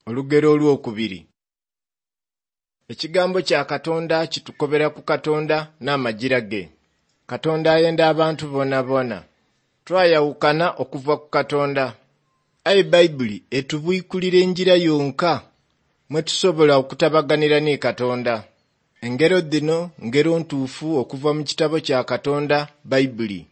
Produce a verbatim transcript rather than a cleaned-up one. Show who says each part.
Speaker 1: Olugero olwokubiri. Ekigambo kya Katonda kitukobera ku Katonda n'amagira ge. Katonda ayenda abantu bonna bonna. Twayawukana okuva ku Katonda. Ayi Bayibuli etubuikulira enjira yonka mwe tusobola okutabaganira ne Katonda. Engero zino ngero ntuufu okuva mu kitabo kya Katonda Bayibuli.